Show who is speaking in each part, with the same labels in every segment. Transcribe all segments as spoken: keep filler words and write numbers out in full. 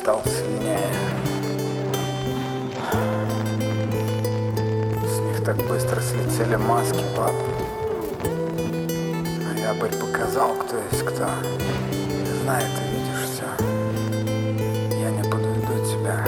Speaker 1: стал сильнее. С них так быстро слетели маски, пап. Ноябрь показал, кто есть кто. Ты знаешь, ты видишь все. Я не подведу тебя.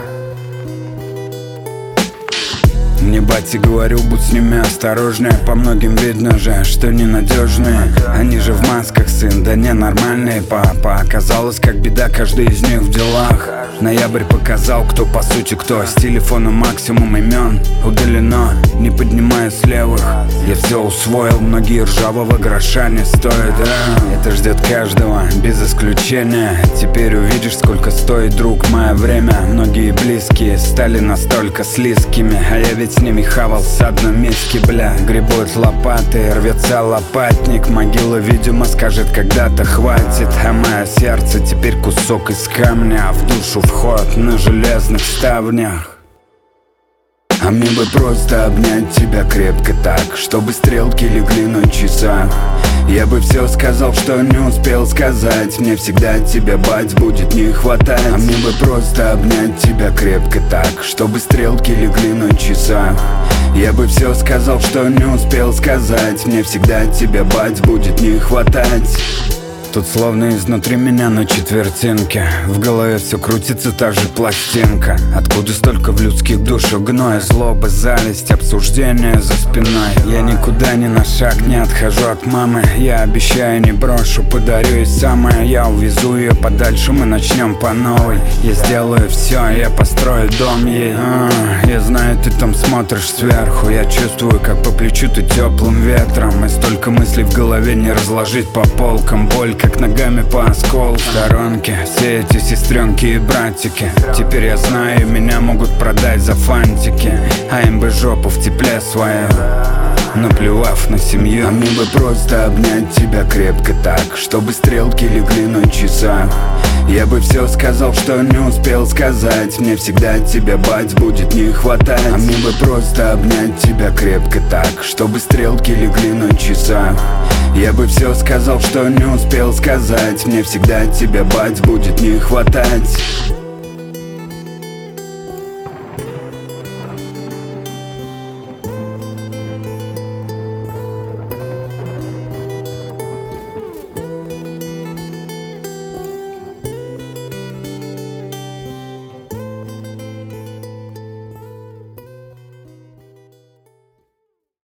Speaker 2: Мне батя говорю, будь с ними осторожнее. По многим видно же, что ненадежные. Они же в масках, сын, да ненормальные. Папа, оказалось, как беда, каждый из них в делах. Ноябрь показал, кто по сути кто. С телефона максимум имен удалено, не поднимая с левых. Я все усвоил, многие ржавого гроша не стоят, да? Это ждет каждого, без исключения. Теперь увидишь, сколько стоит, друг, мое время. Многие близкие стали настолько слизкими, а я ведь с ними хавал с одной миски, бля. Гребут лопаты, рвется лопатник. Могила, видимо, скажет, когда-то хватит. А мое сердце теперь кусок из камня, а в душу вход на железных ставнях. А мне бы просто обнять тебя крепко так, чтобы стрелки легли на часах. Я бы все сказал, что не успел сказать. Мне всегда тебя, бать, будет не хватать. А мне бы просто обнять тебя крепко так, чтобы стрелки легли на часах. Я бы все сказал, что не успел сказать. Мне всегда тебя, бать, будет не хватать. Тут словно изнутри меня на четвертинке. В голове все крутится, та же пластинка. Откуда столько в людских душах гноя, злоба, зависть, обсуждение за спиной. Я никуда ни на шаг не отхожу от мамы. Я обещаю, не брошу, подарю ей самое. Я увезу ее подальше, мы начнем по новой. Я сделаю все, я построю дом ей. а, Я знаю, ты там смотришь сверху. Я чувствую, как по плечу ты теплым ветром. И столько мыслей в голове не разложить по полкам. Боль как ногами по осколу в сторонке. Все эти сестренки и братики. Теперь я знаю, меня могут продать за фантики. А им бы жопу в тепле свою, наплевав на семью. А мне бы просто обнять тебя крепко так, чтобы стрелки легли на часах. Я бы все сказал, что не успел сказать. Мне всегда тебя, бать, будет не хватать. А мне бы просто обнять тебя крепко так, чтобы стрелки легли на часах. Я бы все сказал, что не успел сказать. Мне всегда тебя, бать, будет не хватать.